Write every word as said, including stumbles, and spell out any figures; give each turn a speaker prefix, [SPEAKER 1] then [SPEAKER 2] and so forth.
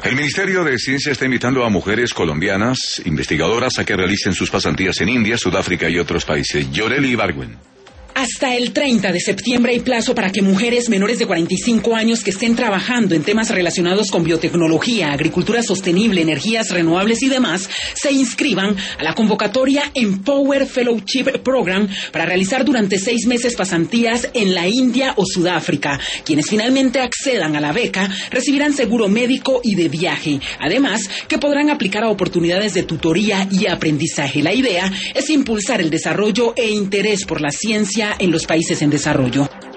[SPEAKER 1] El Ministerio de Ciencia está invitando a mujeres colombianas, investigadoras, a que realicen sus pasantías en India, Sudáfrica y otros países. Yoreli Ibargüen.
[SPEAKER 2] Hasta el treinta de septiembre hay plazo para que mujeres menores de cuarenta y cinco años que estén trabajando en temas relacionados con biotecnología, agricultura sostenible, energías renovables y demás se inscriban a la convocatoria Empower Fellowship Program para realizar durante seis meses pasantías en la India o Sudáfrica. Quienes finalmente accedan a la beca recibirán seguro médico y de viaje. Además, que podrán aplicar a oportunidades de tutoría y aprendizaje. La idea es impulsar el desarrollo e interés por la ciencia en los países en desarrollo.